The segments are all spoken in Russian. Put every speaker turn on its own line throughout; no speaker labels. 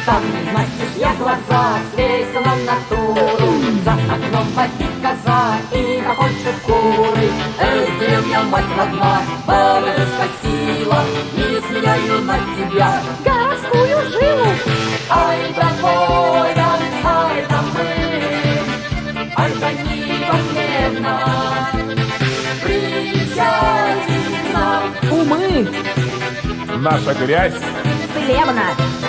Там мастишь я глаза, свесила натуру. За окном вопит коза и хохочет куры. Эх, деревня, мать родная, баба ты скосила, не слияю на тебя
городскую жилу.
Ай да воля, ай да мы, ай да нива хлебна. Приезжайте к нам.
Умы
Наша грязь.
целебна.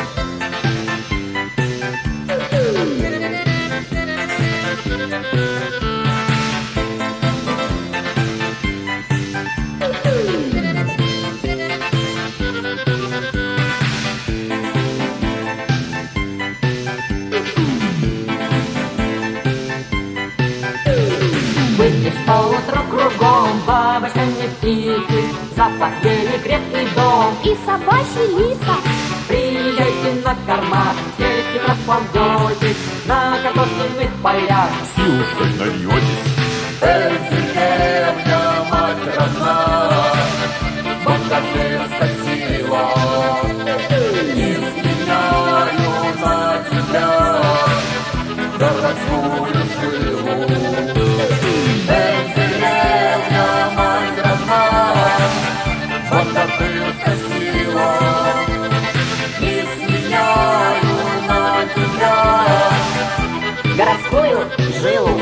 Выйдешь поутру кругом, бабочка не птицы, запах ели крепкий дом.
И собачьи лица.
Приезжайте на кормах, в сельских расползетесь, на картофельных полях.
Силушкой нальетесь.
Эх, деревня, мать родная, богатырская сила, не сменяю на тебя городскую жилу. Эх, деревня, мать родная, богатырская сила, не сменяю на тебя
Городскую жилу.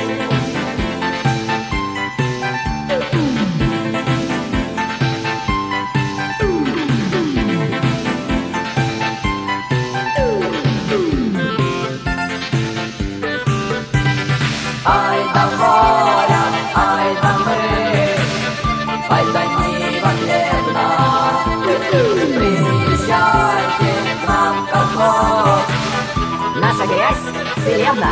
Ай да воля, ай да мы, ай да нива хлебна. Приезжайте к нам в колхоз.
Наша грязь целебна.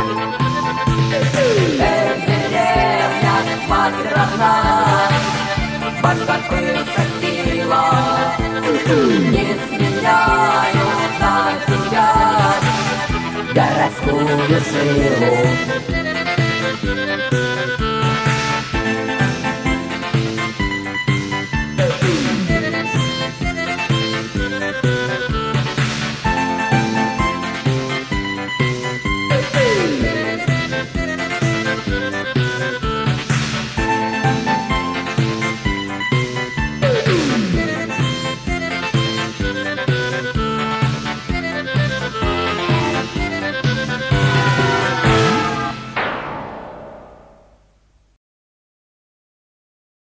Эх, деревня, мать родная, богатырская сила, не сменяю на тебя городскую жилу.